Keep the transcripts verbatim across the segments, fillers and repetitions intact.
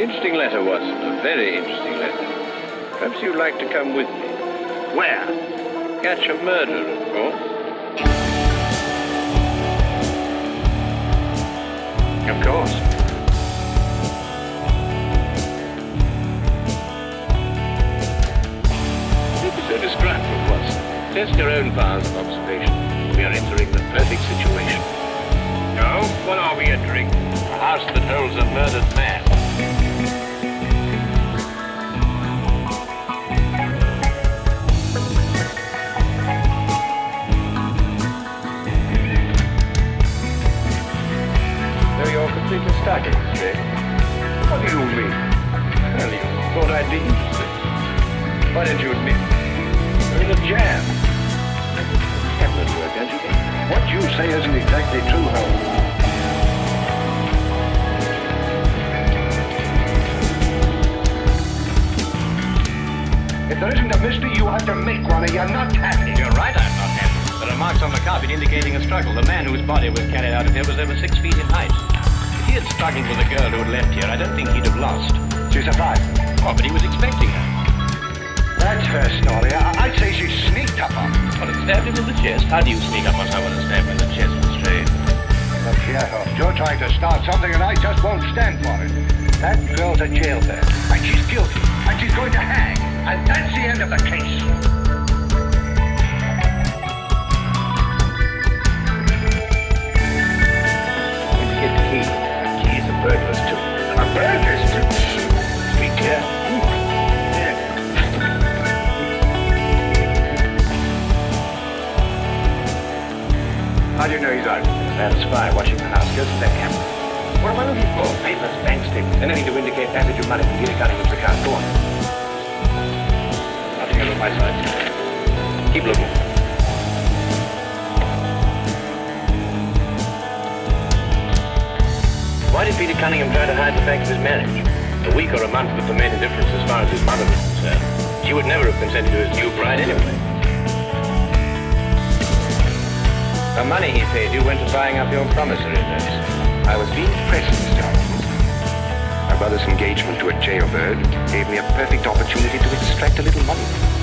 Interesting letter, Watson. A very interesting letter. Perhaps you'd like to come with me. Where? Catch a murderer, of course. Of course. Don't be so distracted, Watson. Test your own powers of observation. We are entering the perfect situation. No? What are we entering? A house that holds a murdered man. So you're completely staggered, Jay? What do you mean? Well, you thought I'd be interested. Why don't you admit you're in a jam? Cabinet work, don't you think? What you say isn't exactly true, Holmes. If there isn't a mystery, you have to make one, or you're not happy. You're right, I'm not happy. There are marks on the carpet indicating a struggle. The man whose body was carried out of here was over six feet in height. If he had struggled with the girl who had left here, I don't think he'd have lost. She's alive. Oh, but he was expecting her. That's her story. I- I'd say she sneaked up on him. Well, it stabbed him in the chest. How do you sneak up on someone and stab him in the chest, Lestrade? Look here, Holmes. You're trying to start something, and I just won't stand for it. That girl's a jailbird, and she's guilty, and she's going to hang. And that's the end of the case. Need to get the key. Key's a burglar's too. A burglar's too? Speak clear. Yeah. How do you know he's out? There's a spy watching the house. Go to that camera. What am I looking for? Papers, bank statements, anything to indicate passage of money from Gilly Cunningham's account. Go on. Nothing over my side. Keep looking. Why did Peter Cunningham try to hide the fact of his marriage? A week or a month would have made a difference as far as his mother was concerned. She would never have consented to his new bride anyway. The money he paid you went to buying up your promissory notes. I was being pressed, Mister Holmes. My brother's engagement to a jailbird gave me a perfect opportunity to extract a little money.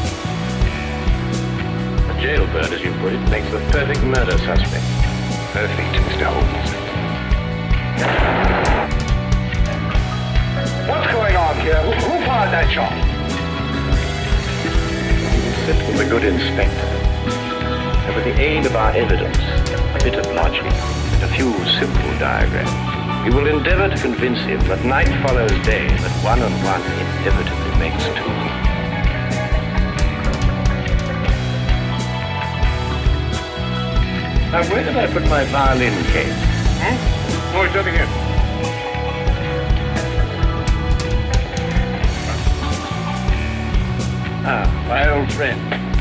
A jailbird, as you put it, makes the perfect murder suspect. Perfect, Mister Holmes. What's going on here? Who, who fired that shot? Sit with a good inspector. And with the aid of our evidence, a bit of logic, and a few simple diagrams, we will endeavor to convince him that night follows day, that one and one inevitably makes two. Now, where did I put my violin case? Hmm? Oh, it's over here. Ah, my old friend.